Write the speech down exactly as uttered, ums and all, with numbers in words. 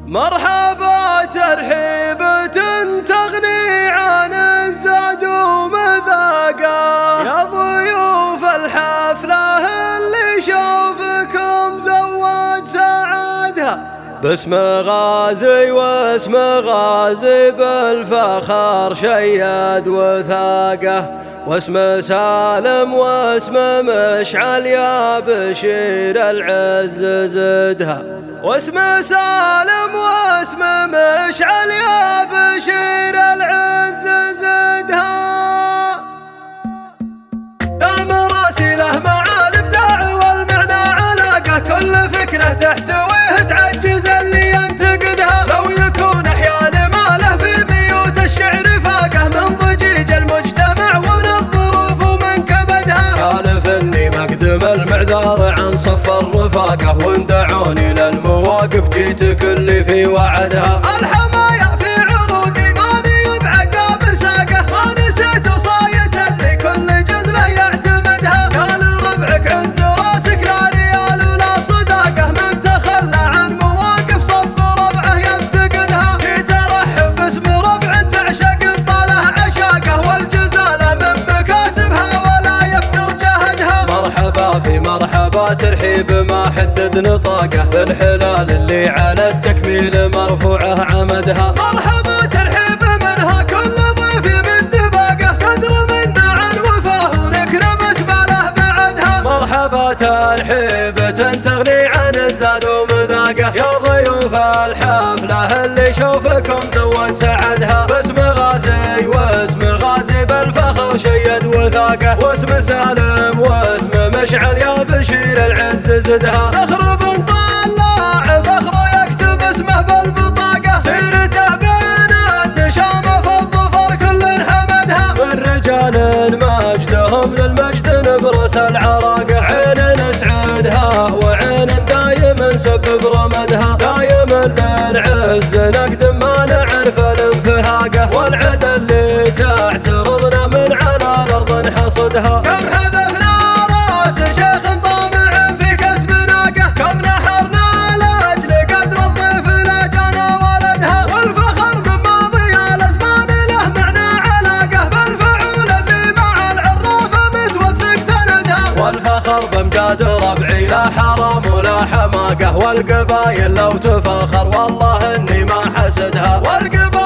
مرحبا ترحيبة تغني عن الزاد ومذاقه، يا ضيوف الحفلة اللي شوفكم زود سعادها، باسم غازي واسم غازي بالفخر شيد وثاقه، واسم سالم واسم مشعل يا بشير العز زدها، واسم سالم واسم مشعل يا بشير العز زدها. دام راسله مع الابداع والمعنى علاقه، كل فكره تحتويه تعجز اللي ينتقدها، لو يكون احيانا ما له في بيوت الشعر فاقه، من ضجيج المجتمع ومن الظروف ومن كبدها، حالف اني مقدم المعذار عن صف الرفاقه، وان دعوني للمواقف جيت كل في وعدها، الحمايا في عروقي ماني بعقاب ساقه، ما نسيت وصاية اللي كل جزله يعتمدها، قال ربعك عز راسك لا ريال ولا صداقه، من تخلى عن مواقف صف ربعه يفتقدها، جيت ارحب باسم ربع تعشق الطاله عشاقه، والجزاله من مكاسبها ولا يفتر جهدها، مرحبا في مرحبا ترحيب ما حدد نطاقه، في الحلال اللي على التكميل مرفوعه عمدها، مرحبا ترحيب منها كل ضيف من دباقه، قدر منا عن وفاه ونكرم اسباله بعدها، مرحبا ترحيبة تغني عن الزاد ومذاقه، يا ضيوف الحفلة اللي شوفكم زود سعدها، باسم غازي واسم غازي بالفخر شيد وثاقه، واسم سالم واسم مشعل يا بشير العز زدها، نخرب نطلع فخره يكتب اسمه بالبطاقه، سيرته بين النشامه في الظفر كل حمدها، من رجال مجدهم للمجد نبرس العراقه، عين نسعدها وعين دايم نسبب رمدها، دايم للعز نقدم ما نعرف الانفهاقه، والعد اللي تعترضنا من على الارض نحصدها، كم حذفنا راس شيخ طامع في كسب ناقه، كم نحرنا لاجل قدر الضيف لا جانا ولدها، والفخر من ماضي الازمان له معنى علاقه، بالفعول اللي مع العرافه متوثق سندها، والفخر بامجاد ربعي لا حرام ولا حماقه، والقبايل لو تفخر والله اني ما حسدها، والقبايل